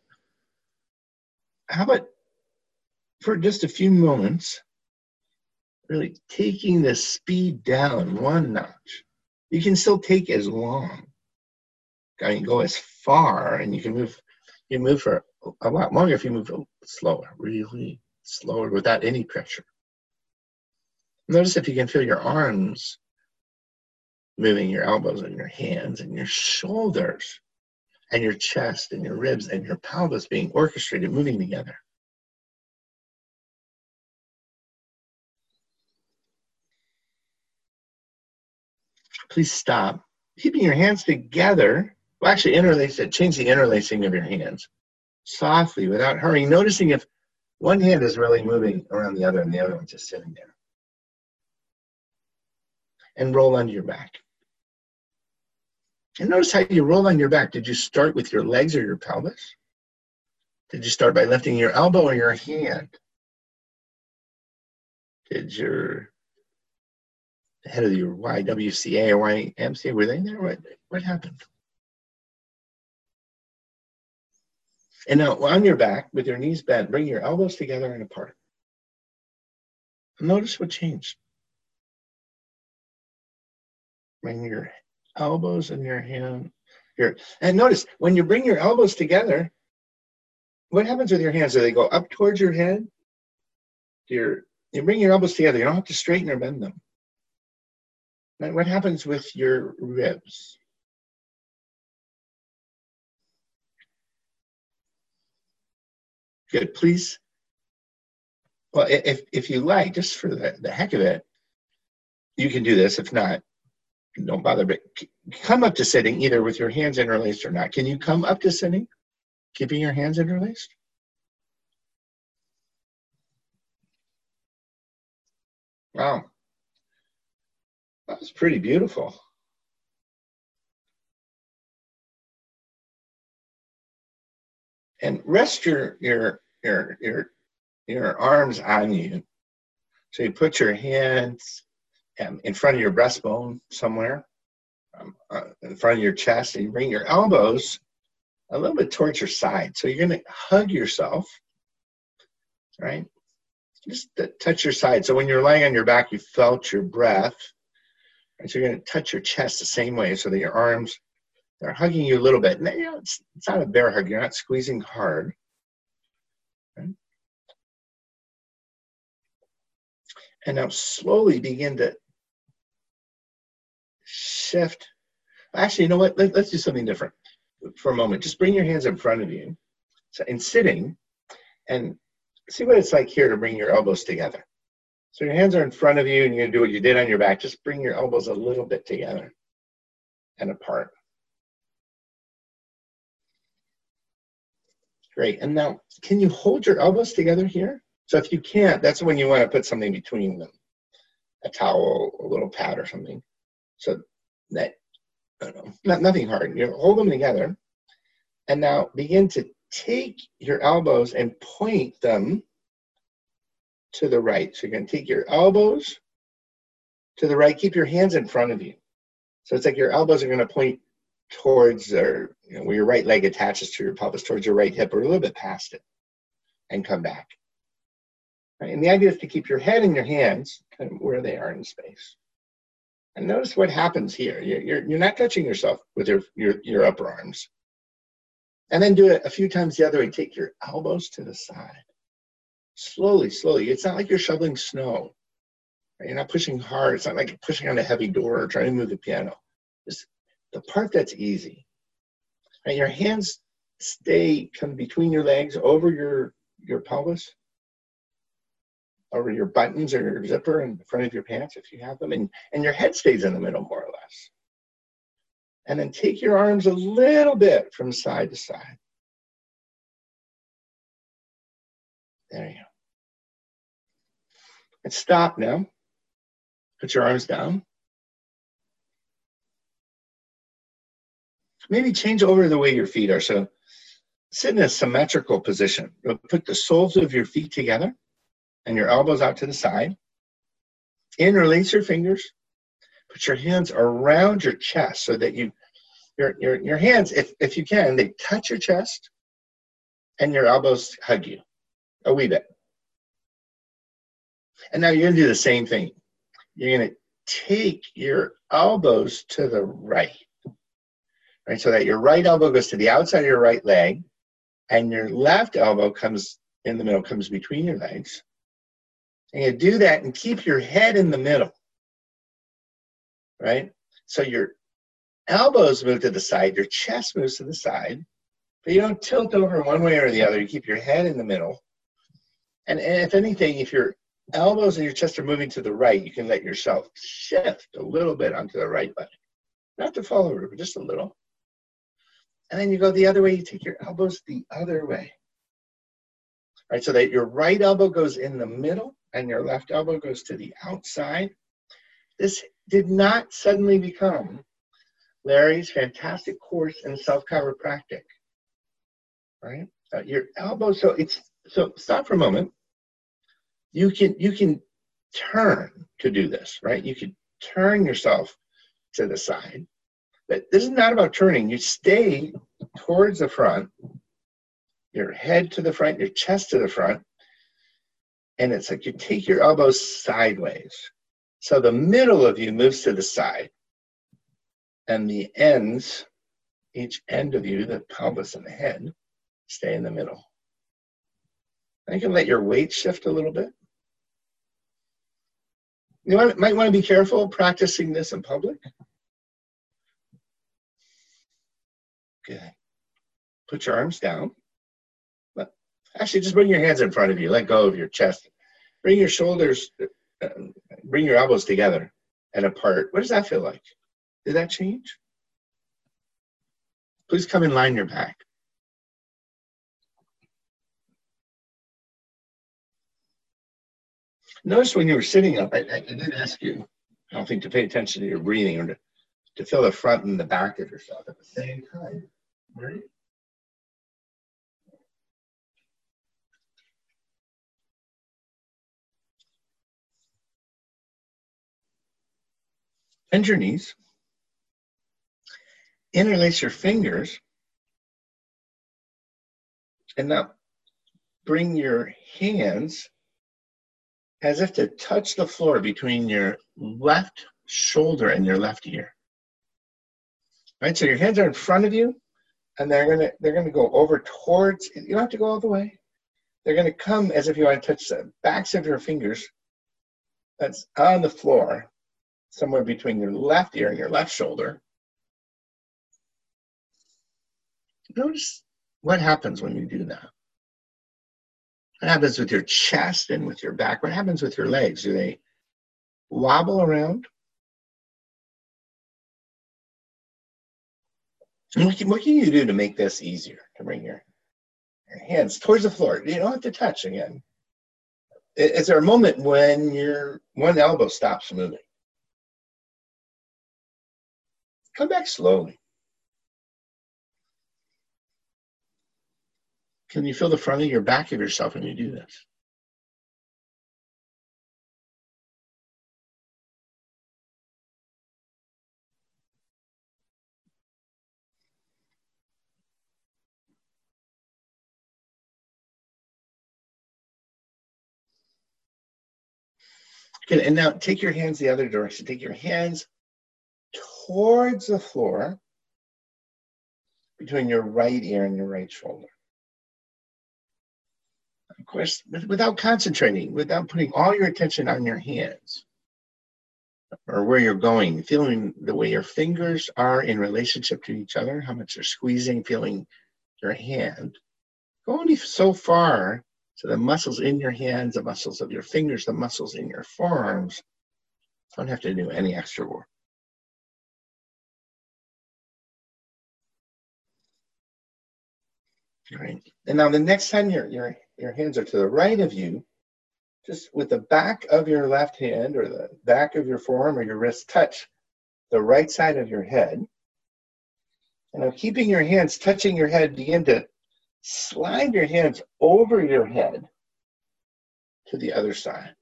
how about for just a few moments, really taking the speed down one notch? You can still take as long. I mean, go as far, and you can move. You move for a lot longer if you move slower, really slower, without any pressure. Notice if you can feel your arms moving your elbows and your hands and your shoulders and your chest and your ribs and your pelvis being orchestrated, moving together. Please stop. Keeping your hands together. Well, actually, interlace it. Change the interlacing of your hands softly without hurrying, noticing if one hand is really moving around the other and the other one's just sitting there. And roll onto your back. And notice how you roll on your back. Did you start with your legs or your pelvis? Did you start by lifting your elbow or your hand? Did your the head of your Y W C A or Y M C A, were they there? What, what happened? And now on your back, with your knees bent, bring your elbows together and apart. Notice what changed. Bring your elbows and your hand. Your, and notice, when you bring your elbows together, what happens with your hands? Do they go up towards your head? You're, you bring your elbows together. You don't have to straighten or bend them. And what happens with your ribs? Good, please. Well, if, if you like, just for the, the heck of it, you can do this. If not, don't bother, but come up to sitting either with your hands interlaced or not. Can you come up to sitting, keeping your hands interlaced? Wow. That was pretty beautiful. And rest your, your, your, your, your arms on you. So you put your hands um, in front of your breastbone somewhere, um, uh, in front of your chest, and you bring your elbows a little bit towards your side. So you're going to hug yourself, right? Just touch your side. So when you're lying on your back, you felt your breath. And so you're going to touch your chest the same way so that your arms are hugging you a little bit. And you know, it's, it's not a bear hug. You're not squeezing hard. Right? And now slowly begin to shift. Actually, you know what? Let, let's do something different for a moment. Just bring your hands in front of you. So in sitting, and see what it's like here to bring your elbows together. So your hands are in front of you, and you're going to do what you did on your back. Just bring your elbows a little bit together and apart. Great. And now, can you hold your elbows together here? So if you can't, that's when you want to put something between them, a towel, a little pad or something. So that, I don't know, not, nothing hard. You hold them together, and now begin to take your elbows and point them to the right. So you're going to take your elbows to the right. Keep your hands in front of you. So it's like your elbows are going to point towards, or you know, where your right leg attaches to your pelvis, towards your right hip, or a little bit past it, and come back. Right? And the idea is to keep your head and your hands kind of where they are in space. And notice what happens here. You're, you're, you're not touching yourself with your, your, your upper arms. And then do it a few times the other way. Take your elbows to the side. Slowly, slowly. It's not like you're shoveling snow. Right? You're not pushing hard. It's not like you're pushing on a heavy door or trying to move the piano. Just the part that's easy. Right? Your hands stay come between your legs, over your, your pelvis, over your buttons or your zipper in front of your pants if you have them, and, and your head stays in the middle more or less. And then take your arms a little bit from side to side. There you go. And stop now. Put your arms down. Maybe change over the way your feet are. So sit in a symmetrical position. Put the soles of your feet together and your elbows out to the side. Interlace your fingers. Put your hands around your chest so that you, your, your, your hands, if, if you can, they touch your chest and your elbows hug you a wee bit. And now you're going to do the same thing. You're going to take your elbows to the right, right? So that your right elbow goes to the outside of your right leg and your left elbow comes in the middle, comes between your legs. And you do that and keep your head in the middle, right? So your elbows move to the side, your chest moves to the side, but you don't tilt over one way or the other. You keep your head in the middle. And, and if anything, if your elbows and your chest are moving to the right, you can let yourself shift a little bit onto the right leg. Not to fall over, but just a little. And then you go the other way, you take your elbows the other way. All right, so that your right elbow goes in the middle and your left elbow goes to the outside. This did not suddenly become Larry's fantastic course in self-chiropractic, right? Uh, your elbow, so it's, so stop for a moment. You can, you can turn to do this, right? You can turn yourself to the side, but this is not about turning. You stay towards the front, your head to the front, your chest to the front, and it's like you take your elbows sideways. So the middle of you moves to the side, and the ends, each end of you, the pelvis and the head, stay in the middle. And you can let your weight shift a little bit. You might, might want to be careful practicing this in public. Good. Put your arms down. But actually, just bring your hands in front of you. Let go of your chest. Bring your shoulders, uh, bring your elbows together and apart. What does that feel like? Did that change? Please come and line your back. Notice when you were sitting up, I, I did ask you, I don't think, to pay attention to your breathing or to, to feel the front and the back of yourself at the same time, right? Bend your knees. Interlace your fingers. And now bring your hands as if to touch the floor between your left shoulder and your left ear. Right, so your hands are in front of you, and they're gonna they're gonna go over towards. You don't have to go all the way. They're gonna come as if you want to touch the backs of your fingers. That's on the floor, somewhere between your left ear and your left shoulder. Notice what happens when you do that. What happens with your chest and with your back? What happens with your legs? Do they wobble around? And what can, what can you do to make this easier? To bring your, your hands towards the floor. You don't have to touch again. Is there a moment when your one elbow stops moving? Come back slowly. Can you feel the front of your back of yourself when you do this? Okay, and now take your hands the other direction. Take your hands towards the floor between your right ear and your right shoulder. Of course, without concentrating, without putting all your attention on your hands or where you're going, feeling the way your fingers are in relationship to each other, how much you're squeezing, feeling your hand. Go only so far so the muscles in your hands, the muscles of your fingers, the muscles in your forearms don't have to do any extra work. All right. And now the next time your, your, your hands are to the right of you, just with the back of your left hand or the back of your forearm or your wrist touch the right side of your head. And now keeping your hands touching your head, begin to slide your hands over your head to the other side.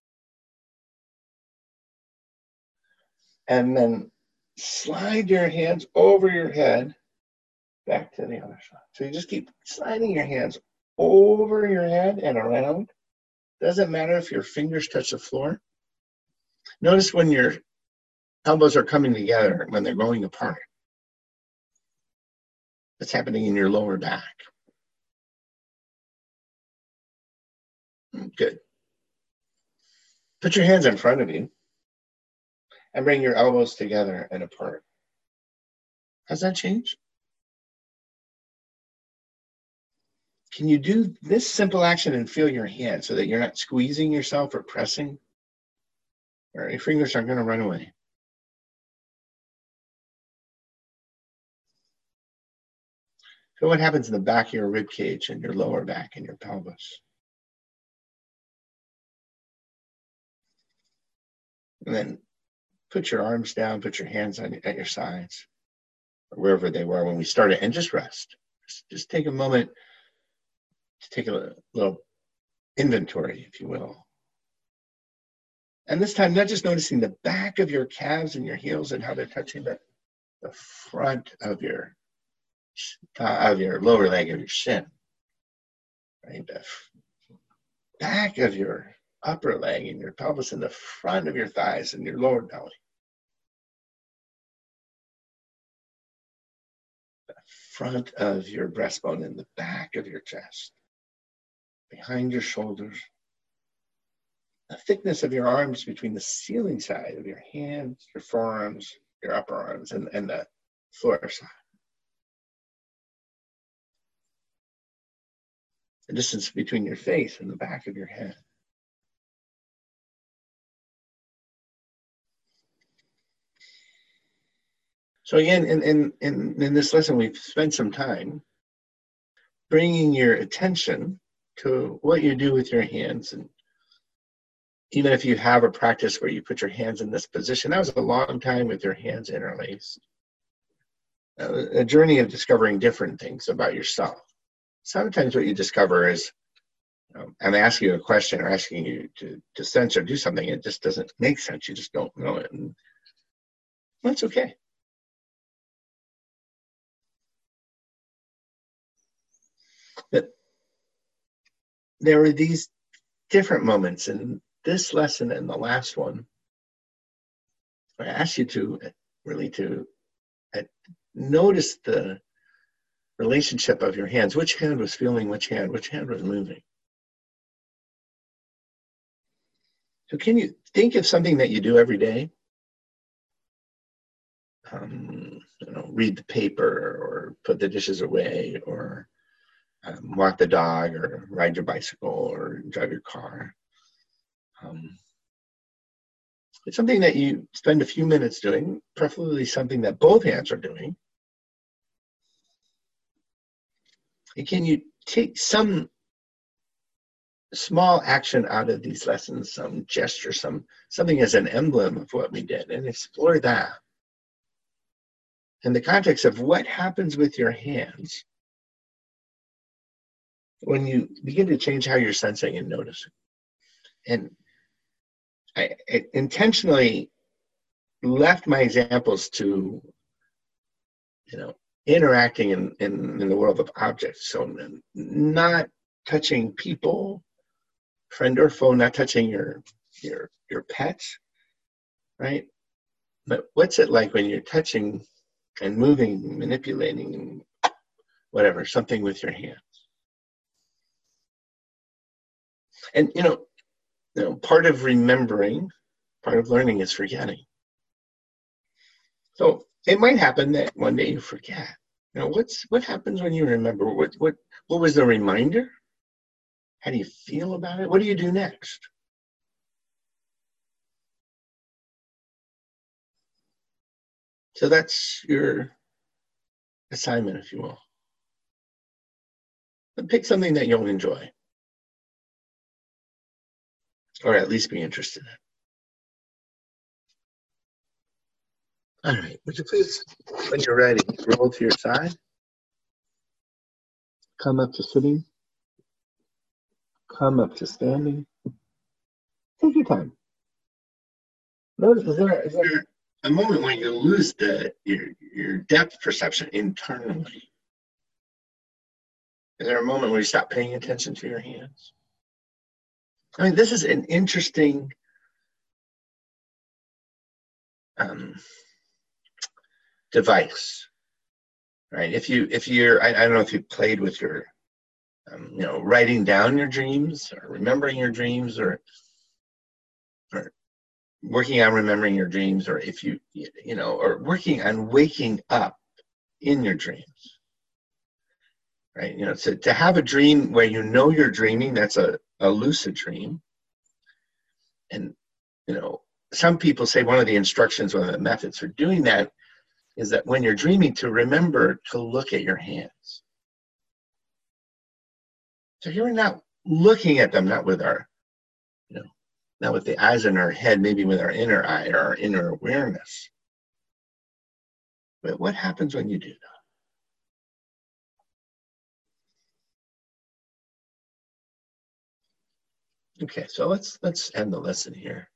And then slide your hands over your head back to the other side. So you just keep sliding your hands over your head and around. Doesn't matter if your fingers touch the floor. Notice when your elbows are coming together, when they're going apart. What's happening in your lower back? Good. Put your hands in front of you. and bring your elbows together and apart. Has that changed? Can you do this simple action and feel your hand so that you're not squeezing yourself or pressing? Or your fingers aren't going to run away. So what happens in the back of your rib cage and your lower back and your pelvis? And then put your arms down, put your hands on, at your sides, or wherever they were when we started, and just rest. Just, just take a moment to take a little inventory, if you will. And this time, not just noticing the back of your calves and your heels and how they're touching the, the front of your uh, of your lower leg of your shin, right? The back of your upper leg and your pelvis and the front of your thighs and your lower belly. The front of your breastbone and the back of your chest. Behind your shoulders. The thickness of your arms between the ceiling side of your hands, your forearms, your upper arms, and, and the floor side. The distance between your face and the back of your head. So again, in, in, in, in this lesson, we've spent some time bringing your attention to what you do with your hands. And even if you have a practice where you put your hands in this position, that was a long time with your hands interlaced. Uh, a journey of discovering different things about yourself. Sometimes what you discover is, you know, I'm asking you a question or asking you to, to sense or do something. It just doesn't make sense. You just don't know it. And that's okay. But there were these different moments in this lesson and the last one. I asked you to really to uh, notice the relationship of your hands. Which hand was feeling which hand? Which hand was moving? So can you think of something that you do every day? Um, you know, read the paper or put the dishes away or um, walk the dog or ride your bicycle or drive your car. Um, it's something that you spend a few minutes doing, preferably something that both hands are doing. And can you take some small action out of these lessons, some gesture, some something as an emblem of what we did, and explore that in the context of what happens with your hands when you begin to change how you're sensing and noticing. And I, I intentionally left my examples to, you know, interacting in, in, in the world of objects. So not touching people, friend or foe, not touching your, your, your pets, right? But what's it like when you're touching and moving, manipulating, whatever, something with your hands? And, you know, you know, part of remembering, part of learning is forgetting. So it might happen that one day you forget. You know, what's what happens when you remember? What what what was the reminder? How do you feel about it? What do you do next? So that's your assignment, if you will. But pick something that you'll enjoy, or at least be interested in. All right, would you please, when you're ready, roll to your side, come up to sitting, come up to standing. Take your time. Notice, is there, is there a moment when you lose the your, your depth perception internally? Is there a moment where you stop paying attention to your hands? I mean, this is an interesting um, device, right? If you, if you're, I, I don't know if you played with your, um, you know, writing down your dreams or remembering your dreams, or, or working on remembering your dreams, or if you, you know, or working on waking up in your dreams, right? You know, so to have a dream where you know you're dreaming, that's a, a lucid dream. And, you know, some people say one of the instructions, one of the methods for doing that is that when you're dreaming, to remember to look at your hands. So here we're not looking at them, not with our, you know, not with the eyes in our head, maybe with our inner eye or our inner awareness. But what happens when you do that? Okay, so let's let's end the lesson here.